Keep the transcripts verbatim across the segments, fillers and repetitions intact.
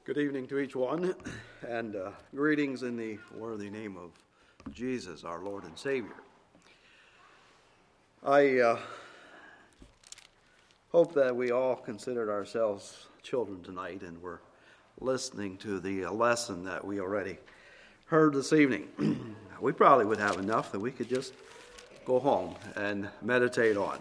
Good evening to each one, and uh, greetings in the worthy name of Jesus, our Lord and Savior. I uh, hope that we all considered ourselves children tonight, and we're listening to the lesson that we already heard this evening. We probably would have enough that we could just go home and meditate on.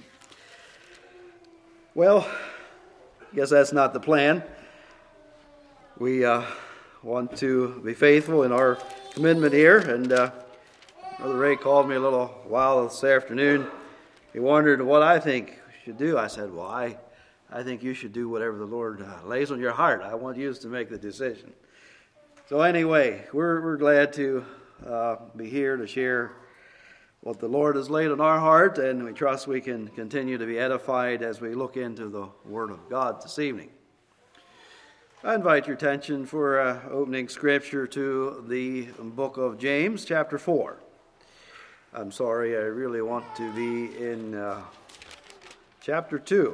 Well, I guess that's not the plan. We uh, want to be faithful in our commitment here, and uh, Brother Ray called me a little while this afternoon. He wondered what I think we should do. I said, well, I, I think you should do whatever the Lord uh, lays on your heart. I want you to make the decision. So anyway, we're, we're glad to uh, be here to share what the Lord has laid on our heart, and we trust we can continue to be edified as we look into the Word of God this evening. I invite your attention for uh, opening scripture to the book of James, chapter four. I'm sorry, I really want to be in uh, chapter two.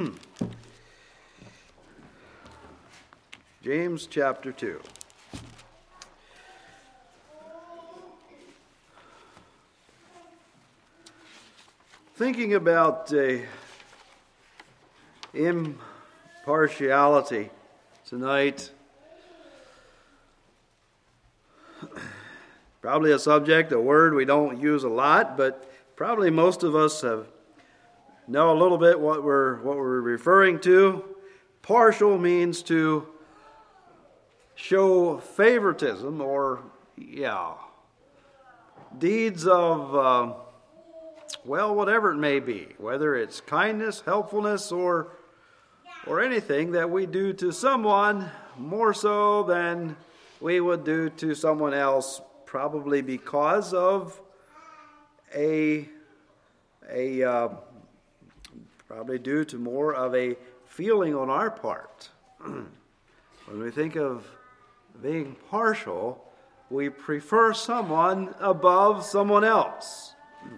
James, chapter two. Thinking about uh, impartiality tonight, probably a subject, a word we don't use a lot, but probably most of us have know a little bit what we're what we're referring to. Partial means to show favoritism, or yeah, deeds of uh, well, whatever it may be, whether it's kindness, helpfulness, or or anything that we do to someone more so than we would do to someone else, probably because of a, a uh, probably due to more of a feeling on our part. When we think of being partial, we prefer someone above someone else.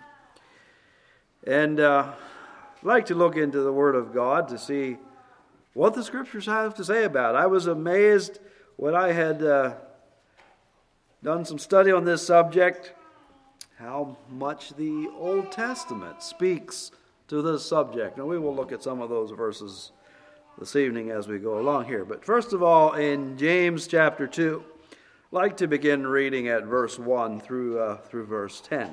And uh, I'd like to look into the Word of God to see what the Scriptures have to say about it. I was amazed when I had uh, done some study on this subject, how much the Old Testament speaks to this subject. And we will look at some of those verses this evening as we go along here. But first of all, in James chapter two, I'd like to begin reading at verse one through, uh, through verse ten.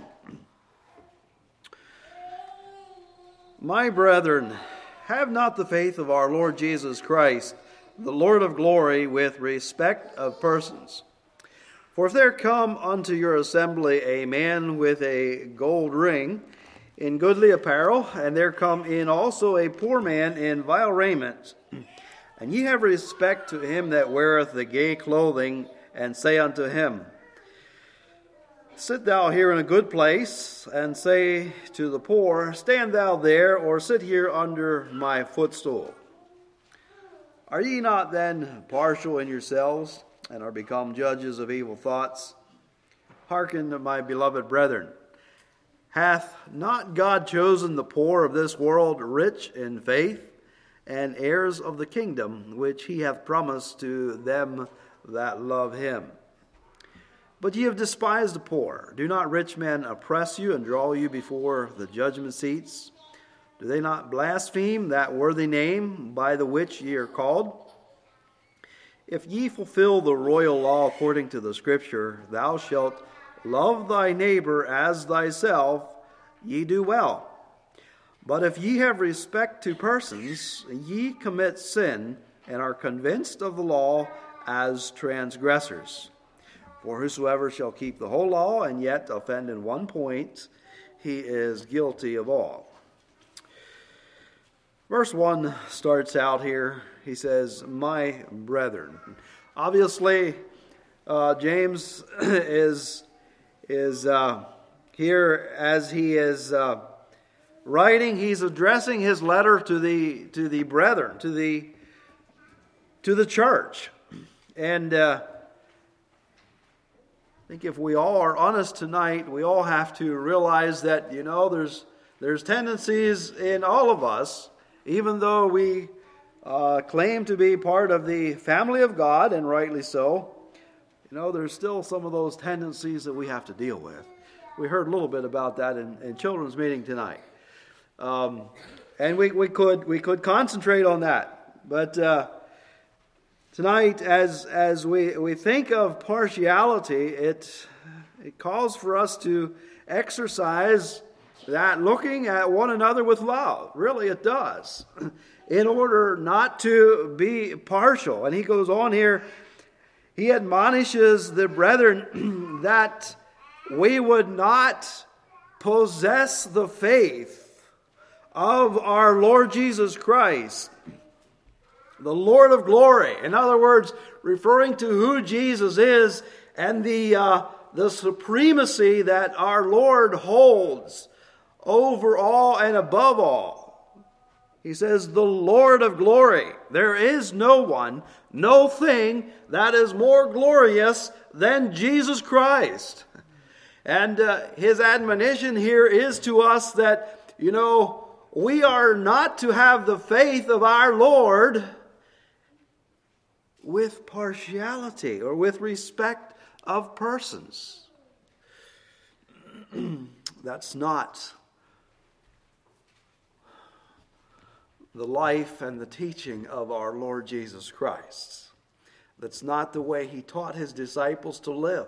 My brethren, have not the faith of our Lord Jesus Christ, the Lord of glory, with respect of persons. For if there come unto your assembly a man with a gold ring in goodly apparel, and there come in also a poor man in vile raiment, and ye have respect to him that weareth the gay clothing, and say unto him, Sit thou here in a good place, and say to the poor, Stand thou there, or sit here under my footstool. Are ye not then partial in yourselves, and are become judges of evil thoughts? Hearken, my beloved brethren. Hath not God chosen the poor of this world rich in faith, and heirs of the kingdom which he hath promised to them that love him? But ye have despised the poor. Do not rich men oppress you and draw you before the judgment seats? Do they not blaspheme that worthy name by the which ye are called? If ye fulfill the royal law according to the Scripture, thou shalt love thy neighbor as thyself, ye do well. But if ye have respect to persons, ye commit sin, and are convinced of the law as transgressors. For whosoever shall keep the whole law and yet offend in one point, he is guilty of all. Verse one starts out here. He says, my brethren. Obviously, uh, James is, is uh, here as he is uh, writing. He's addressing his letter to the to the brethren, to the to the church. And uh, I think if we all are honest tonight, we all have to realize that, you know, there's there's tendencies in all of us, even though we uh, claim to be part of the family of God, and rightly so, you know, there's still some of those tendencies that we have to deal with. We heard a little bit about that in, in children's meeting tonight. Um, and we, we could we could concentrate on that. But uh, tonight, as as we, we think of partiality, it it calls for us to exercise that looking at one another with love. Really, it does. In order not to be partial. And he goes on here, he admonishes the brethren that we would not possess the faith of our Lord Jesus Christ, the Lord of glory. In other words, referring to who Jesus is and the uh, the supremacy that our Lord holds over all and above all. He says, the Lord of glory. There is no one, no thing that is more glorious than Jesus Christ. And uh, his admonition here is to us that, you know, we are not to have the faith of our Lord with partiality or with respect of persons. That's not the life and the teaching of our Lord Jesus Christ. That's not the way he taught his disciples to live.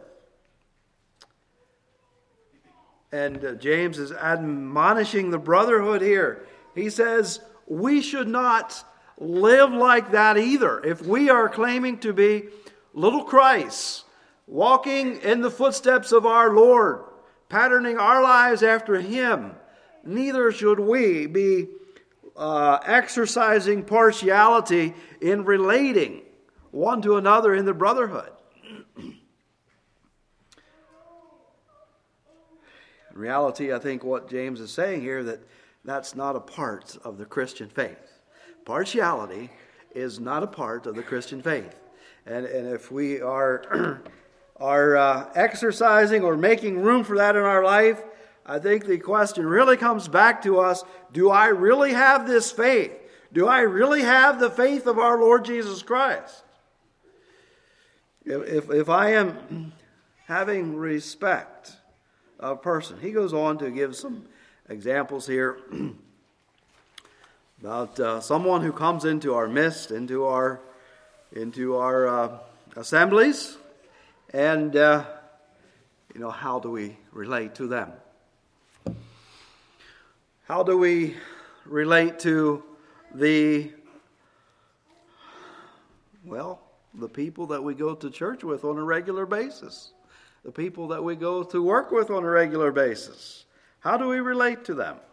And uh, James is admonishing the brotherhood here. He says, we should not live like that either. If we are claiming to be little Christs, walking in the footsteps of our Lord, patterning our lives after him, neither should we be uh, exercising partiality in relating one to another in the brotherhood. In reality, I think what James is saying here, that that's not a part of the Christian faith. Partiality is not a part of the Christian faith. And, and if we are, are uh, exercising or making room for that in our life, I think the question really comes back to us, do I really have this faith? Do I really have the faith of our Lord Jesus Christ? If, if, if I am having respect of person. He goes on to give some examples here about uh, someone who comes into our midst, into our into our uh, assemblies, and uh, you know, how do we relate to them? How do we relate to the well, the people that we go to church with on a regular basis? The people that we go to work with on a regular basis. How do we relate to them?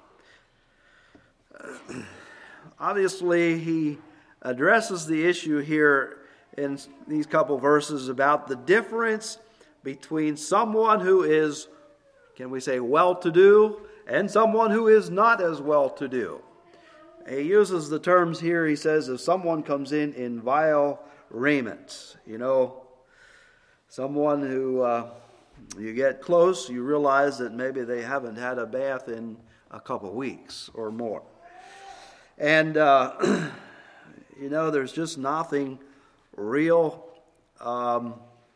Obviously, he addresses the issue here in these couple verses about the difference between someone who is, can we say, well-to-do, and someone who is not as well-to-do. He uses the terms here, he says, if someone comes in in vile raiment, you know, someone who uh, you get close, you realize that maybe they haven't had a bath in a couple weeks or more. And, uh, you know, there's just nothing real, um,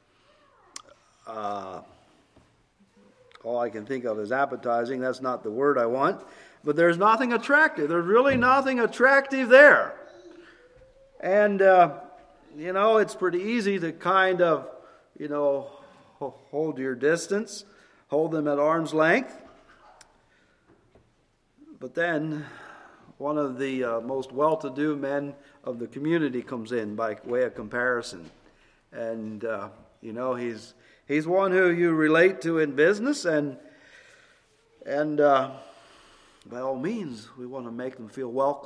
uh, all I can think of is appetizing. That's not the word I want. But there's nothing attractive. There's really nothing attractive there. And, uh, you know, it's pretty easy to kind of, you know, hold your distance, hold them at arm's length. But then one of the uh, most well-to-do men of the community comes in by way of comparison. And, uh, you know, he's he's one who you relate to in business, and, and uh, by all means, we want to make them feel welcome.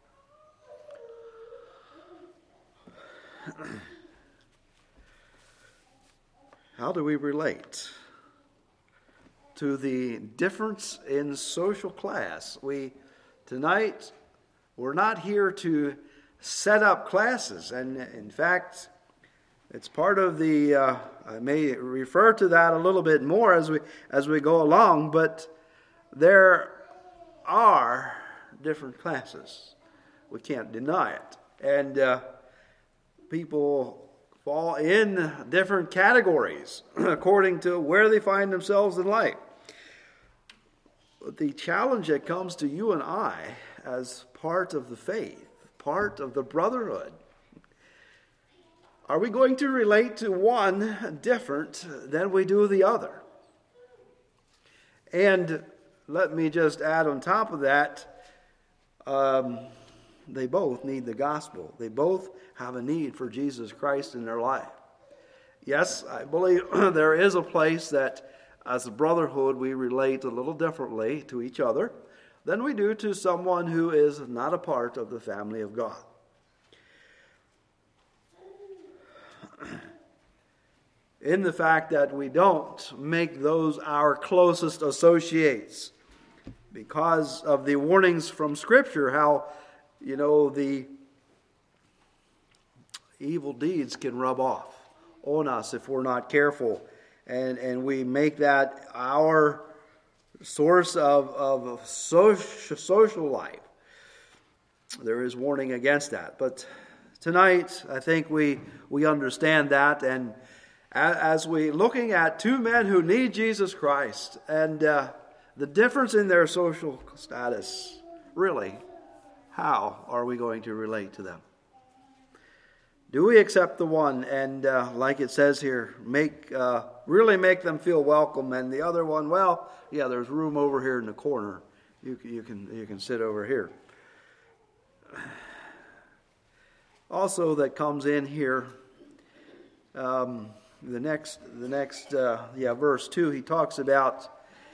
How do we relate to the difference in social class? We tonight we're not here to set up classes, and in fact, it's part of the. Uh, I may refer to that a little bit more as we as we go along, but there are different classes. We can't deny it, And uh, people fall in different categories according to where they find themselves in life. But the challenge that comes to you and I as part of the faith, part of the brotherhood, are we going to relate to one different than we do the other? And let me just add on top of that, um, they both need the gospel. They both have a need for Jesus Christ in their life. Yes, I believe there is a place that as a brotherhood we relate a little differently to each other than we do to someone who is not a part of the family of God. In the fact that we don't make those our closest associates because of the warnings from Scripture, how, you know, the evil deeds can rub off on us if we're not careful. And, and we make that our source of, of social, social life. There is warning against that. But tonight, I think we, we understand that. And as we looking at two men who need Jesus Christ and uh, the difference in their social status, really, how are we going to relate to them? Do we accept the one and, uh, like it says here, make uh, really make them feel welcome, and the other one, well, yeah, there's room over here in the corner. You, you can you can sit over here. Also, that comes in here. Um, the next the next uh, yeah verse two. He talks about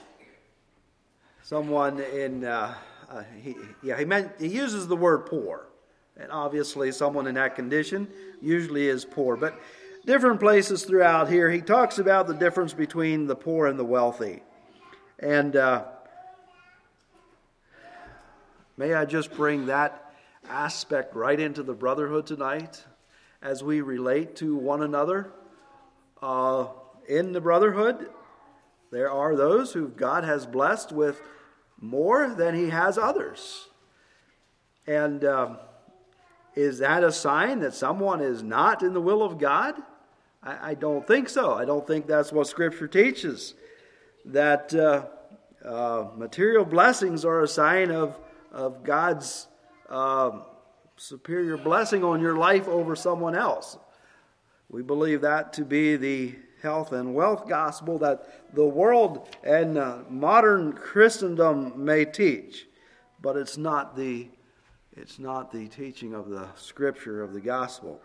someone in uh, uh, he yeah he meant he uses the word poor. And obviously someone in that condition usually is poor. But different places throughout here, he talks about the difference between the poor and the wealthy. And uh, may I just bring that aspect right into the brotherhood tonight as we relate to one another. Uh, in the brotherhood, there are those who God has blessed with more than he has others. And Uh, Is that a sign that someone is not in the will of God? I, I don't think so. I don't think that's what Scripture teaches. That uh, uh, material blessings are a sign of, of God's uh, superior blessing on your life over someone else. We believe that to be the health and wealth gospel that the world and uh, modern Christendom may teach. But it's not the It's not the teaching of the Scripture, of the gospel.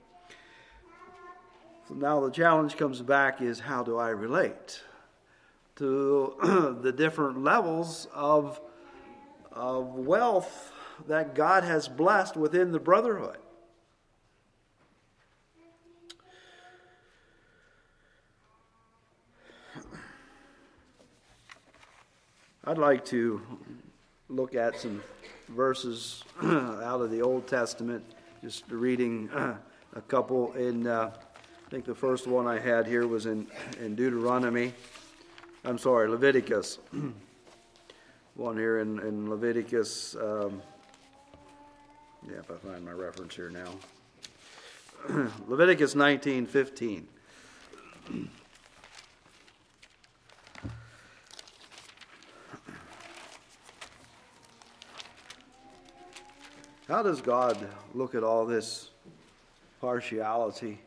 So now the challenge comes back is, how do I relate to the different levels of, of wealth that God has blessed within the brotherhood? I'd like to look at some verses out of the Old Testament, just reading a couple in, uh, I think the first one I had here was in, in Deuteronomy, I'm sorry, Leviticus. One here in, in Leviticus, um, yeah, if I find my reference here now. Leviticus nineteen fifteen. How does God look at all this partiality?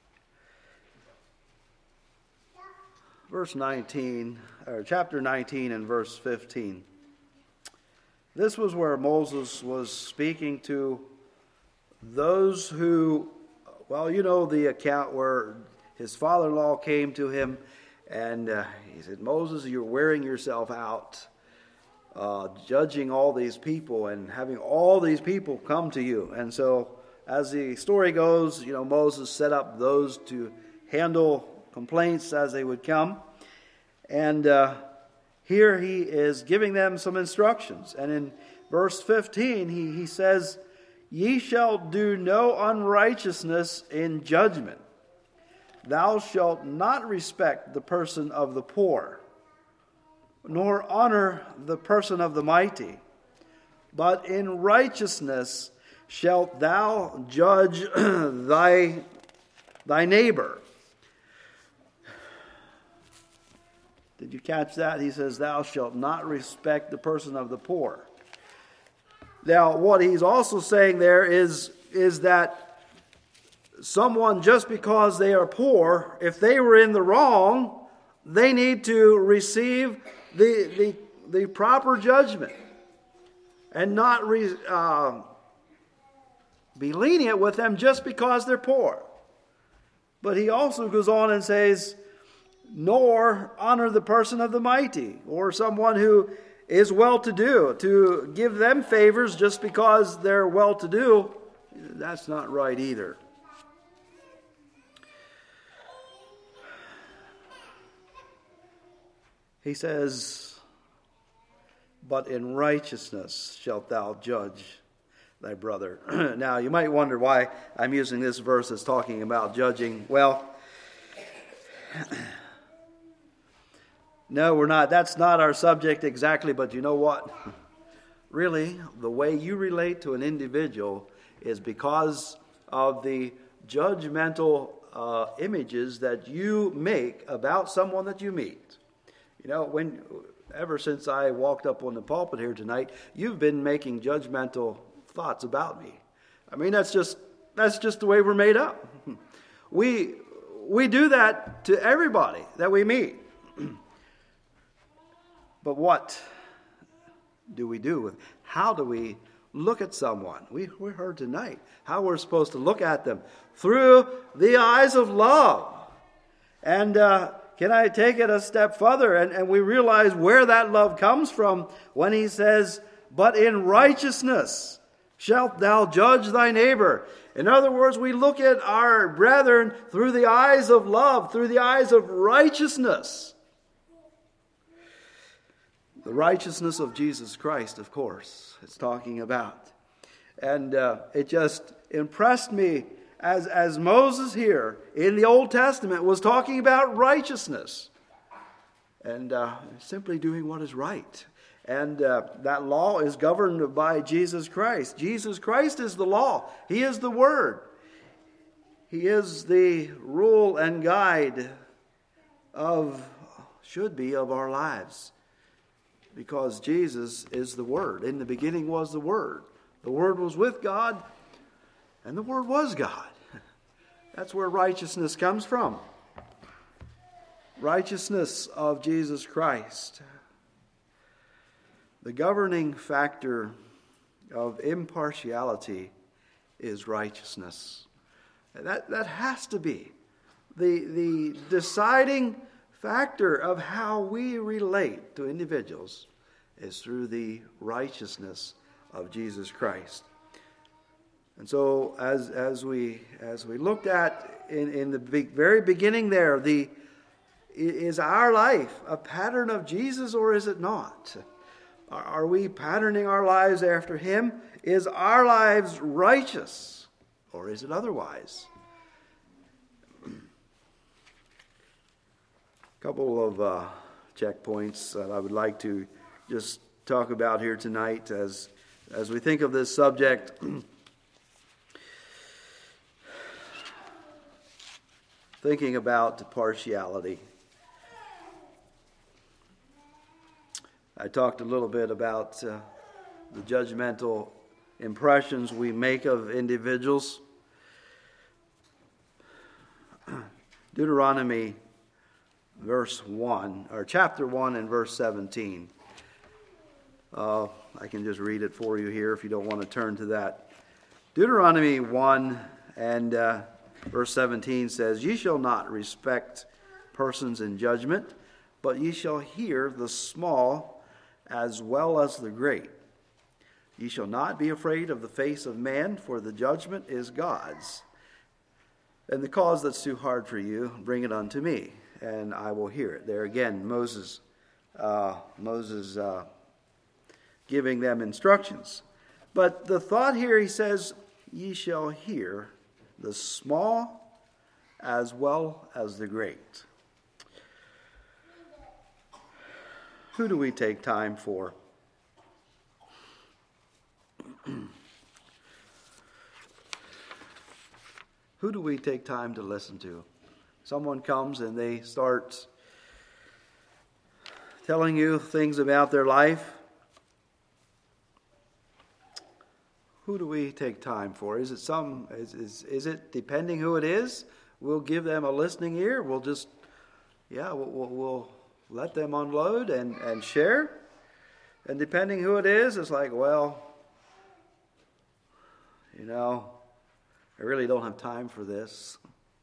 Verse nineteen, or chapter nineteen and verse fifteen. This was where Moses was speaking to those who, well, you know the account where his father-in-law came to him and uh, he said, Moses, you're wearing yourself out. Uh, judging all these people and having all these people come to you. And so, as the story goes, you know, Moses set up those to handle complaints as they would come. And uh, here he is giving them some instructions. And in verse fifteen, he, he says, Ye shall do no unrighteousness in judgment. Thou shalt not respect the person of the poor, nor honor the person of the mighty, but in righteousness shalt thou judge thy, thy neighbor. Did you catch that? He says, thou shalt not respect the person of the poor. Now, what he's also saying there is, is that someone, just because they are poor, if they were in the wrong, they need to receive the, the, the proper judgment and not re, uh, be lenient with them just because they're poor. But he also goes on and says, nor honor the person of the mighty, or someone who is well-to-do, to give them favors just because they're well-to-do. That's not right either. He says, but in righteousness shalt thou judge thy brother. Now, you might wonder why I'm using this verse as talking about judging. Well, no, we're not. That's not our subject exactly, but you know what? Really, the way you relate to an individual is because of the judgmental uh, images that you make about someone that you meet. You know, when ever since I walked up on the pulpit here tonight, you've been making judgmental thoughts about me. I mean, that's just that's just the way we're made up. We we do that to everybody that we meet. But what do we do with, how do we look at someone? We, we heard tonight how we're supposed to look at them through the eyes of love. And uh, can I take it a step further? And, and we realize where that love comes from when he says, but in righteousness shalt thou judge thy neighbor. In other words, we look at our brethren through the eyes of love, through the eyes of righteousness. The righteousness of Jesus Christ, of course, it's talking about. And uh, it just impressed me as, as Moses here in the Old Testament was talking about righteousness. And uh, simply doing what is right. And uh, that law is governed by Jesus Christ. Jesus Christ is the law. He is the Word. He is the rule and guide of, should be, of our lives. Because Jesus is the Word. In the beginning was the Word. The Word was with God, and the Word was God. That's where righteousness comes from. Righteousness of Jesus Christ. The governing factor of impartiality is righteousness. That, that has to be the, the deciding factor of how we relate to individuals is through the righteousness of Jesus Christ. And so as as we as we looked at in, in the very beginning there, the is our life a pattern of Jesus or is it not? Are we patterning our lives after Him? Is our lives righteous or is it otherwise? Couple of uh, checkpoints that I would like to just talk about here tonight as as we think of this subject. Thinking about partiality. I talked a little bit about uh, the judgmental impressions we make of individuals. Deuteronomy verse one, or chapter one and verse seventeen. Uh, I can just read it for you here if you don't want to turn to that. Deuteronomy one and uh, verse seventeen says, Ye shall not respect persons in judgment, but ye shall hear the small as well as the great. Ye shall not be afraid of the face of man, for the judgment is God's. And the cause that's too hard for you, bring it unto me, and I will hear it. There again, Moses, uh, Moses uh, giving them instructions. But the thought here, he says, ye shall hear the small as well as the great. Who do we take time for? who do we take time to listen to? Someone comes and they start telling you things about their life. Who do we take time for? Is it some? Is, is, is it depending who it is? We'll give them a listening ear. We'll just, yeah, we'll, we'll, we'll let them unload and, and share. And depending who it is, it's like, well, you know, I really don't have time for this.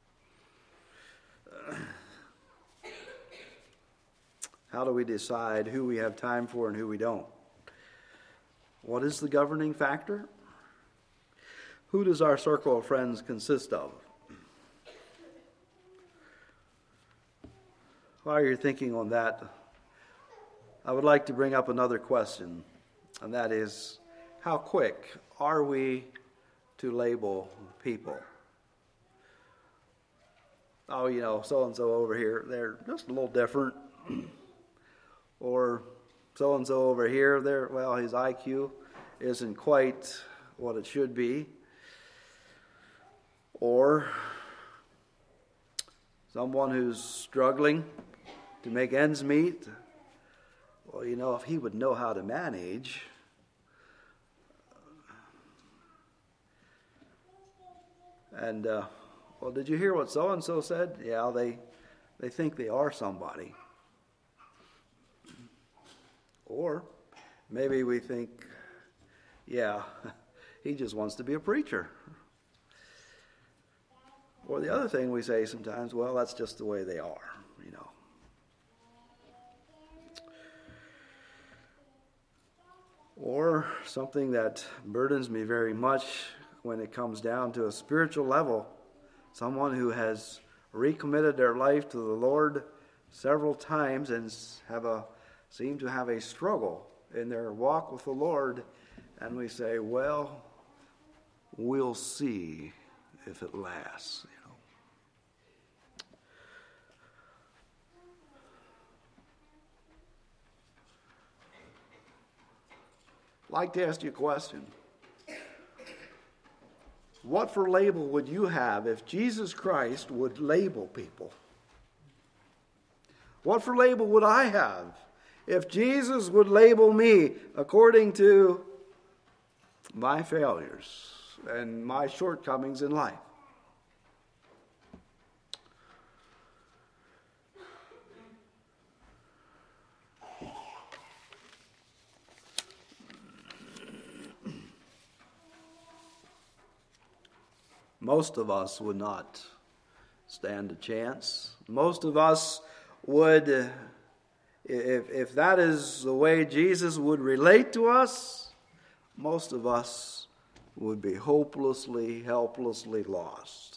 How do we decide who we have time for and who we don't? What is the governing factor? Who does our circle of friends consist of? While you're thinking on that, I would like to bring up another question, and that is, how quick are we to label people? Oh, you know, so-and-so over here, they're just a little different. Or so-and-so over here, they're, well, his I Q isn't quite what it should be. Or someone who's struggling to make ends meet. Well, you know, if he would know how to manage, and uh, well, did you hear what so-and-so said? Yeah, they they think they are somebody. Or maybe we think, yeah, he just wants to be a preacher. Or the other thing we say sometimes, well, that's just the way they are, you know. Or something that burdens me very much when it comes down to a spiritual level, someone who has recommitted their life to the Lord several times and have a seem to have a struggle in their walk with the Lord, and we say, well, we'll see if it lasts, you know. I'd like to ask you a question. What for label would you have if Jesus Christ would label people? What for label would I have if Jesus would label me according to my failures and my shortcomings in life? Most of us would not stand a chance. Most of us would, if, if that is the way Jesus would relate to us, most of us would be hopelessly, helplessly lost.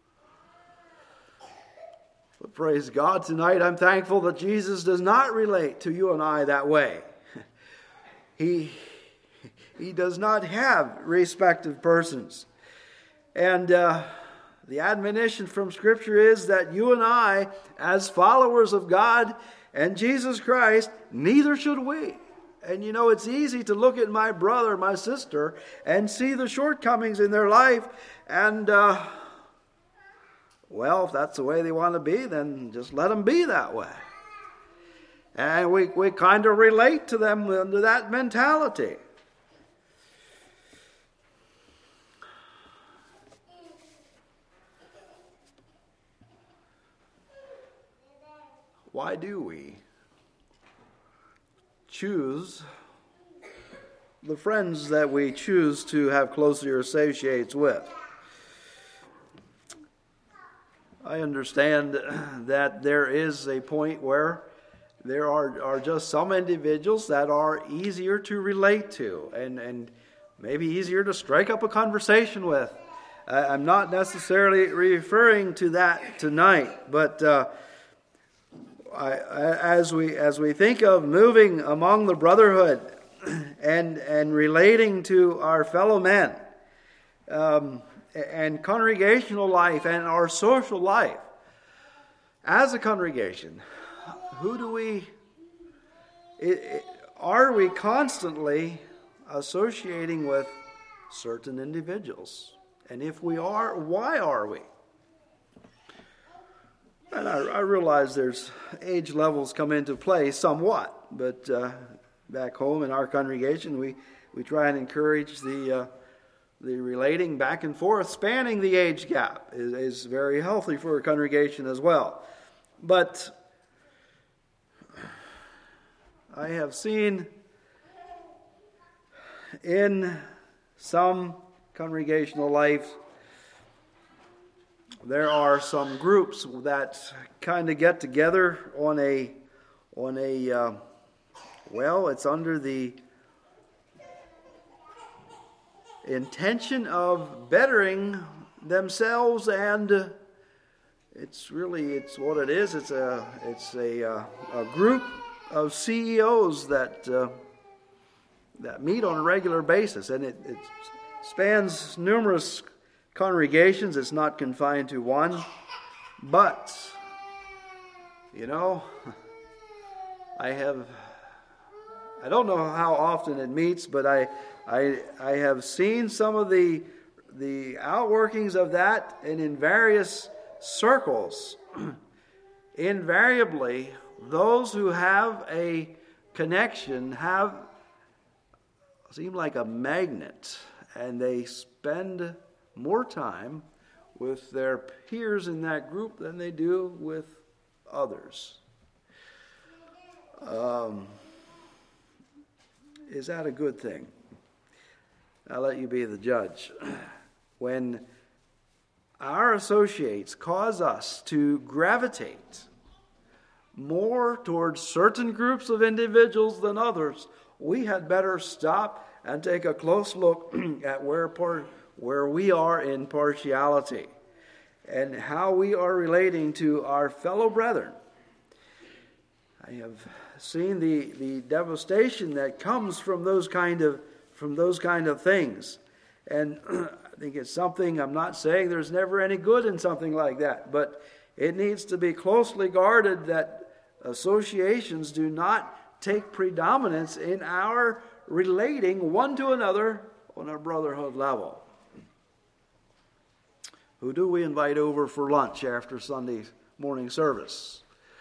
But praise God, tonight I'm thankful that Jesus does not relate to you and I that way. He, he does not have respect of persons. And uh, the admonition from Scripture is that you and I, as followers of God and Jesus Christ, neither should we. And you know, it's easy to look at my brother, my sister, and see the shortcomings in their life. And, uh, well, if that's the way they want to be, then just let them be that way. And we, we kind of relate to them under that mentality. Why do we choose the friends that we choose to have closer associates with? I understand that there is a point where there are, are just some individuals that are easier to relate to and, and maybe easier to strike up a conversation with. I'm not necessarily referring to that tonight, but uh, I, as we as we think of moving among the brotherhood and and relating to our fellow men, um, and congregational life and our social life, as a congregation, who do we? It, it, are we constantly associating with certain individuals? And if we are, why are we? And I, I realize there's age levels come into play somewhat, but uh, back home in our congregation, we, we try and encourage the uh, the relating back and forth, spanning the age gap is, is very healthy for a congregation as well. But I have seen in some congregational life, there are some groups that kind of get together on a, on a uh, well, it's under the intention of bettering themselves, and uh, it's really, it's what it is. It's a, it's a, uh, a group of C E Os that uh, that meet on a regular basis, and it, it spans numerous congregations. It's not confined to one, but you know, I have, I don't know how often it meets, but I, I, I have seen some of the the outworkings of that, and in various circles, invariably, those who have a connection have seem like a magnet, and they spend more time with their peers in that group than they do with others. Um, is that a good thing? I'll let you be the judge. When our associates cause us to gravitate more towards certain groups of individuals than others, we had better stop and take a close look at where par- where we are in partiality and how we are relating to our fellow brethren. I have seen the, the devastation that comes from those kind of from those kind of things. And I think it's something, I'm not saying there's never any good in something like that, but it needs to be closely guarded that associations do not take predominance in our relating one to another on a brotherhood level. Who do we invite over for lunch after Sunday morning service?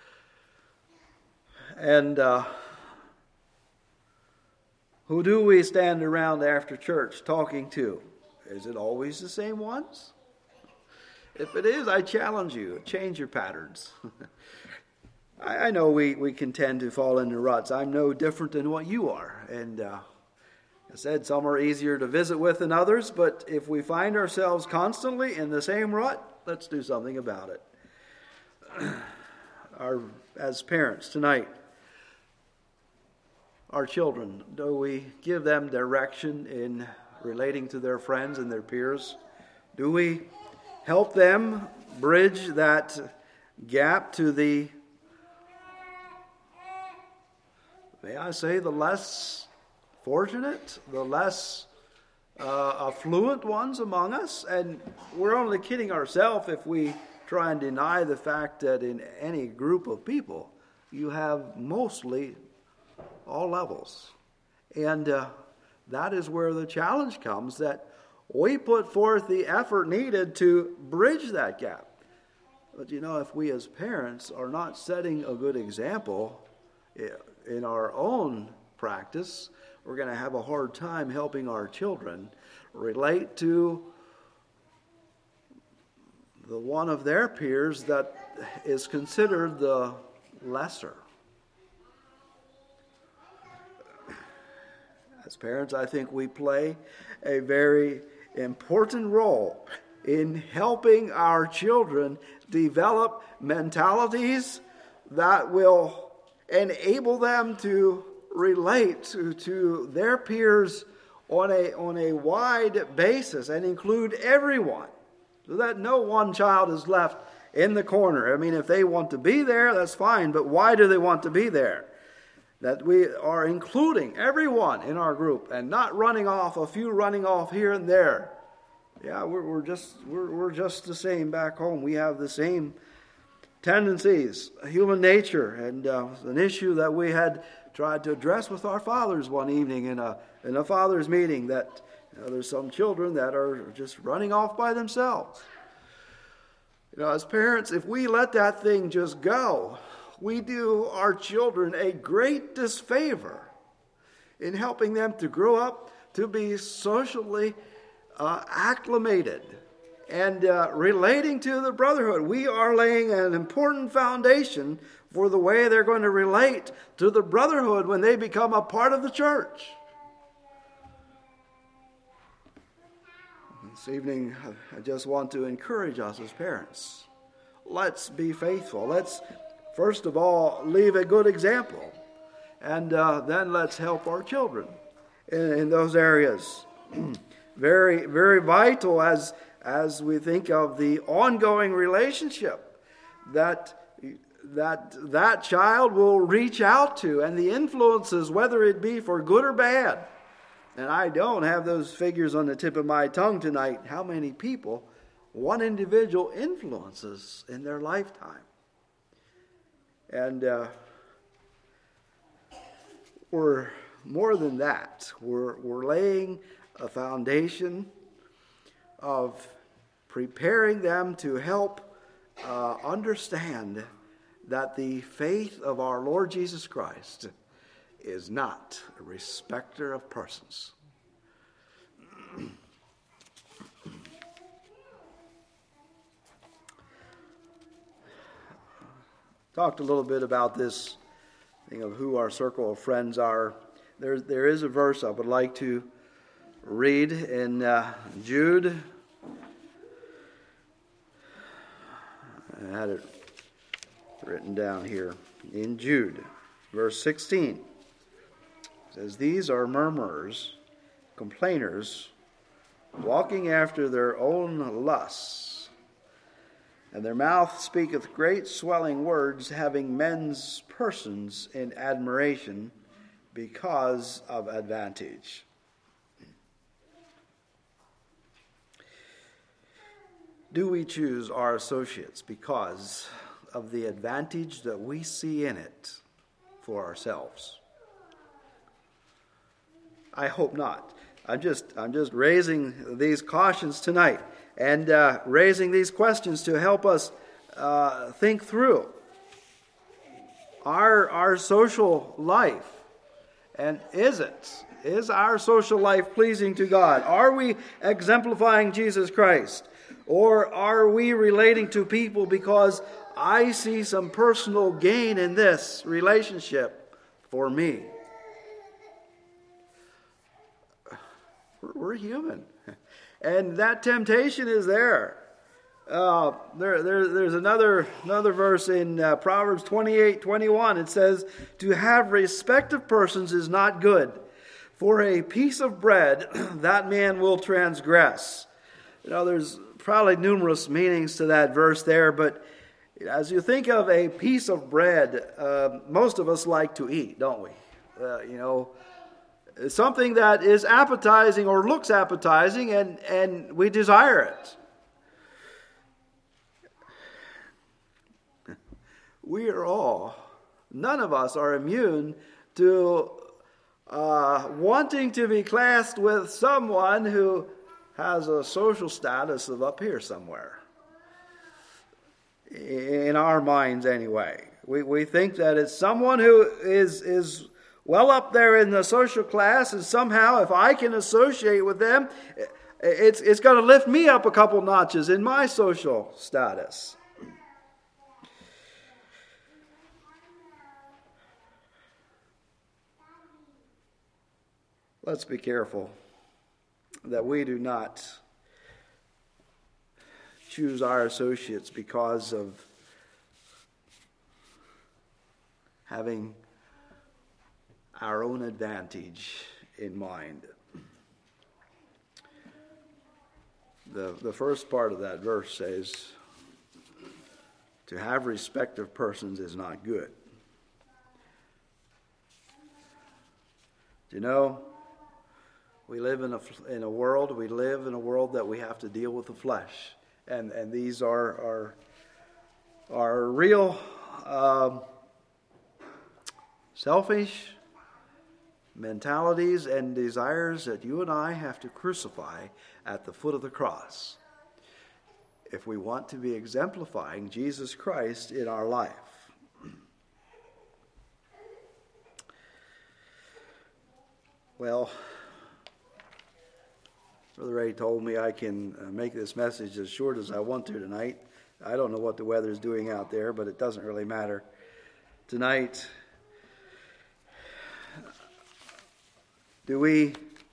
And uh, who do we stand around after church talking to? Is it always the same ones? If it is, I challenge you, change your patterns. I, I know we, we can tend to fall into ruts. I'm no different than what you are. And uh, I said some are easier to visit with than others, but if we find ourselves constantly in the same rut, let's do something about it. Our, as parents tonight, our children, do we give them direction in relating to their friends and their peers? Do we help them bridge that gap to the, may I say, the less fortunate, the less uh, affluent ones among us? And we're only kidding ourselves if we try and deny the fact that in any group of people, you have mostly all levels. And uh, that is where the challenge comes, that we put forth the effort needed to bridge that gap. But you know, if we as parents are not setting a good example in our own practice, we're going to have a hard time helping our children relate to the one of their peers that is considered the lesser. As parents, I think we play a very important role in helping our children develop mentalities that will enable them to relate to, to their peers on a, on a wide basis and include everyone, so that no one child is left in the corner. I mean, if they want to be there, that's fine, but why do they want to be there? That we are including everyone in our group and not running off, a few running off here and there. Yeah, we're, we're just we're, we're just the same back home. We have the same tendencies, human nature, and uh, an issue that we had tried to address with our fathers one evening in a in a fathers meeting. That you know, there's some children that are just running off by themselves. You know, as parents, if we let that thing just go, we do our children a great disfavor in helping them to grow up to be socially uh, acclimated and uh, relating to the brotherhood. We are laying an important foundation for the way they're going to relate to the brotherhood when they become a part of the church. This evening, I just want to encourage us as parents. Let's be faithful. Let's, first of all, leave a good example. And uh, then let's help our children in, in those areas. very, very vital as, as we think of the ongoing relationship that, that that child will reach out to and the influences, whether it be for good or bad. And I don't have those figures on the tip of my tongue tonight, how many people one individual influences in their lifetime. And uh, we're more than that. We're, we're laying a foundation of preparing them to help uh, understand that the faith of our Lord Jesus Christ is not a respecter of persons. Talked a little bit about this thing of who our circle of friends are. There, there is a verse I would like to read in uh, Jude. I had it written down here. In Jude, verse sixteen. It says, "These are murmurers, complainers, walking after their own lusts, and their mouth speaketh great swelling words, having men's persons in admiration because of advantage." Do we choose our associates because of the advantage that we see in it for ourselves? I hope not. I'm just I'm just raising these cautions tonight and uh, raising these questions to help us uh, think through our our social life. And is it? Is our social life pleasing to God? Are we exemplifying Jesus Christ? Or are we relating to people because I see some personal gain in this relationship for me? We're human. And that temptation is there. Uh, there, there there's another another verse in uh, Proverbs twenty-eight twenty-one. It says, "To have respect of persons is not good. For a piece of bread that man will transgress." You know, there's probably numerous meanings to that verse there, but as you think of a piece of bread, uh, most of us like to eat, don't we? Uh, you know, something that is appetizing or looks appetizing, and, and we desire it. We are all, none of us are immune to uh, wanting to be classed with someone who has a social status of up here somewhere. In our minds anyway. We we think that it's someone who is is well up there in the social class, and somehow if I can associate with them, it's it's going to lift me up a couple notches in my social status. Let's be careful that we do not choose our associates because of having our own advantage in mind. The, the first part of that verse says, "To have respect of persons is not good." Do you know, we live in a, in a world, we live in a world that we have to deal with the flesh. And and these are are, are real um, selfish mentalities and desires that you and I have to crucify at the foot of the cross. if we want to be exemplifying Jesus Christ in our life. Well, Brother Ray told me I can uh, make this message as short as I want to tonight. I don't know what the weather is doing out there, but it doesn't really matter. Tonight, do we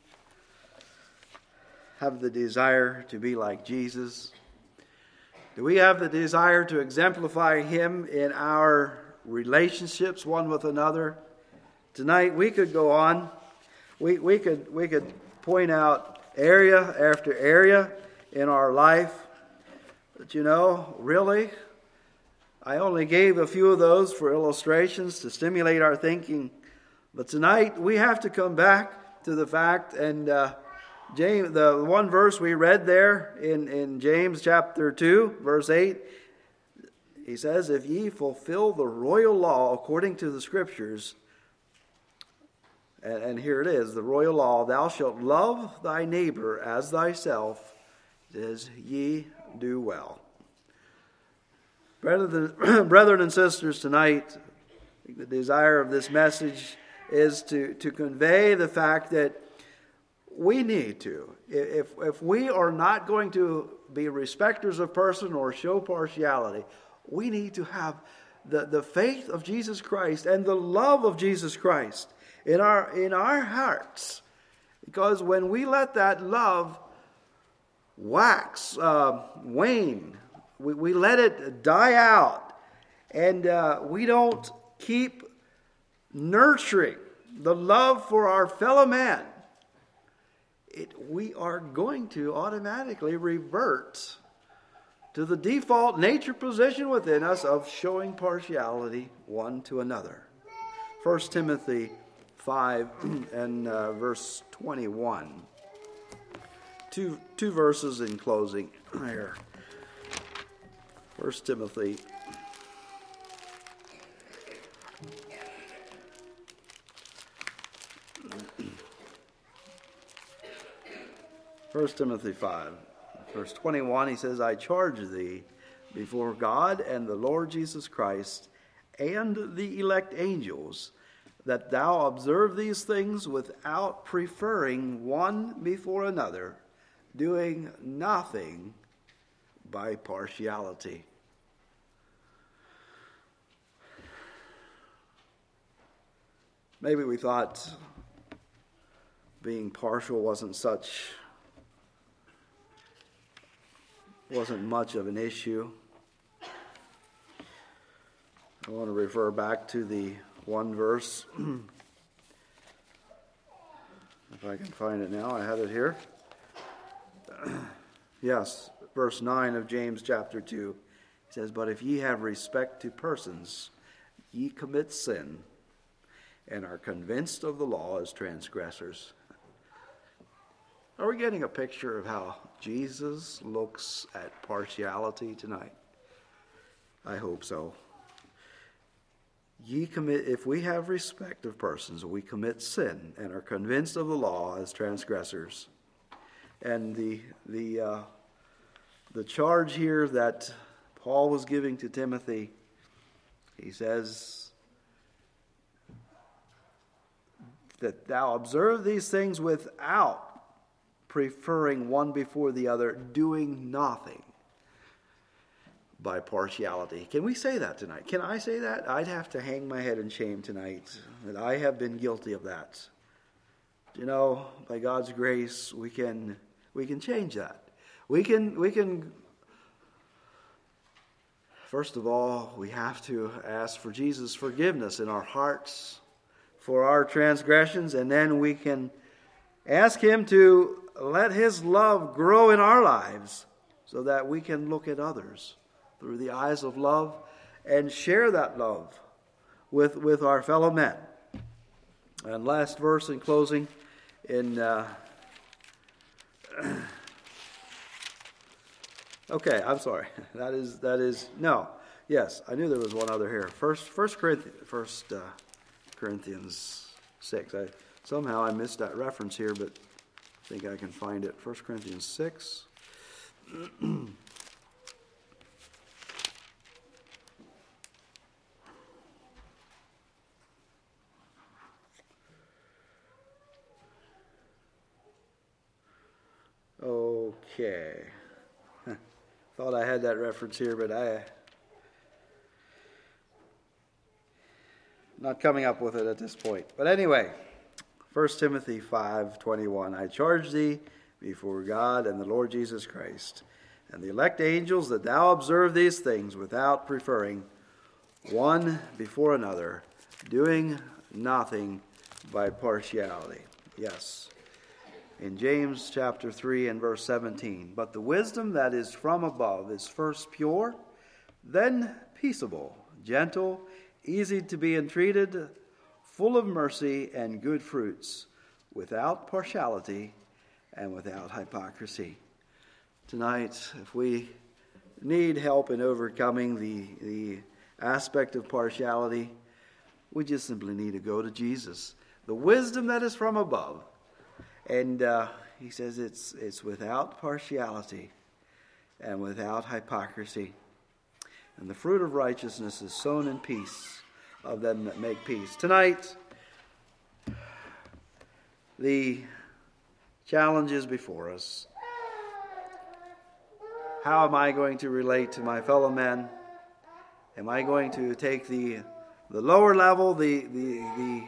have the desire to be like Jesus? Do we have the desire to exemplify Him in our relationships one with another? Tonight we could go on. We we could we could point out area after area in our life. But you know, really, I only gave a few of those for illustrations to stimulate our thinking. But tonight we have to come back to the fact, and uh, James, the one verse we read there in, in James chapter two, verse eight, he says, "If ye fulfill the royal law according to the Scriptures," and, and here it is, the royal law, "thou shalt love thy neighbor as thyself, as ye do well." Brethren, brethren and sisters, tonight, the desire of this message is to, to convey the fact that we need to. If, if we are not going to be respecters of person or show partiality, we need to have the, the faith of Jesus Christ and the love of Jesus Christ in our, in our hearts. Because when we let that love wax, uh, wane, we, we let it die out, and uh, we don't keep nurturing the love for our fellow man, it, we are going to automatically revert to the default nature position within us of showing partiality one to another. First Timothy five and uh, verse twenty-one. Two, two verses in closing here. First Timothy First Timothy five, verse twenty-one, he says, "I charge thee before God and the Lord Jesus Christ and the elect angels, that thou observe these things without preferring one before another, doing nothing by partiality." Maybe we thought being partial wasn't such, wasn't much of an issue. I want to refer back to the one verse. If I can find it now, I have it here. Yes, verse nine of James chapter two. It says, "But if ye have respect to persons, ye commit sin, and are convinced of the law as transgressors." Are we getting a picture of how Jesus looks at partiality tonight? I hope so. Ye commit, if we have respect of persons, we commit sin and are convinced of the law as transgressors. And the the uh, the charge here that Paul was giving to Timothy, he says that thou observe these things without preferring one before the other, doing nothing by partiality. Can we say that tonight? Can I say that? I'd have to hang my head in shame tonight that I have been guilty of that. You know, by God's grace, we can we can change that. We can we can first of all, we have to ask for Jesus' forgiveness in our hearts for our transgressions, and then we can ask Him to let His love grow in our lives so that we can look at others through the eyes of love and share that love with, with our fellow men. And last verse in closing, in uh, okay, I'm sorry. That is that is no. Yes, I knew there was one other here. First, First Corinthians, First uh, Corinthians six. I somehow I missed that reference here, but I think I can find it. First Corinthians six. Okay. Thought I had that reference here, but I not coming up with it at this point. But anyway, First Timothy five twenty-one. I charge thee before God and the Lord Jesus Christ and the elect angels that thou observe these things without preferring one before another, doing nothing by partiality. Yes. In James chapter three and verse seventeen, but the wisdom that is from above is first pure, then peaceable, gentle, easy to be entreated, full of mercy and good fruits, without partiality and without hypocrisy. Tonight, if we need help in overcoming the, the aspect of partiality, we just simply need to go to Jesus. The wisdom that is from above. And uh, he says it's it's without partiality and without hypocrisy. And the fruit of righteousness is sown in peace of them that make peace. Tonight, the challenge is before us. How am I going to relate to my fellow men? Am I going to take the the lower level, the the the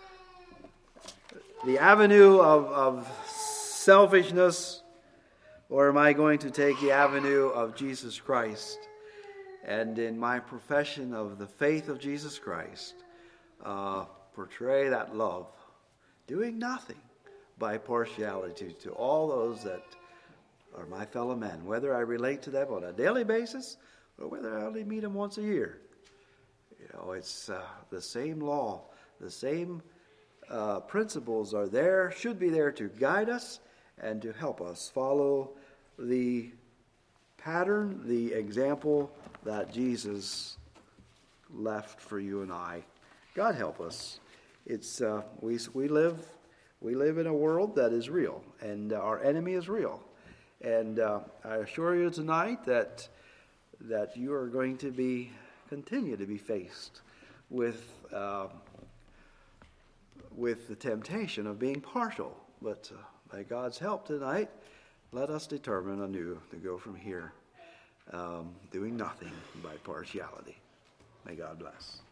the avenue of, of selfishness, or am I going to take the avenue of Jesus Christ? And in my profession of the faith of Jesus Christ, uh, portray that love, doing nothing by partiality to all those that are my fellow men, whether I relate to them on a daily basis or whether I only meet them once a year. You know, it's uh, the same law, the same uh, principles are there, should be there to guide us and to help us follow the pattern, the example that Jesus left for you and I. God help us. It's uh, we we live we live in a world that is real, and our enemy is real. And uh, I assure you tonight that that you are going to be continue to be faced with uh, with the temptation of being partial. But uh, by God's help tonight, let us determine anew to go from here, um, doing nothing by partiality. May God bless.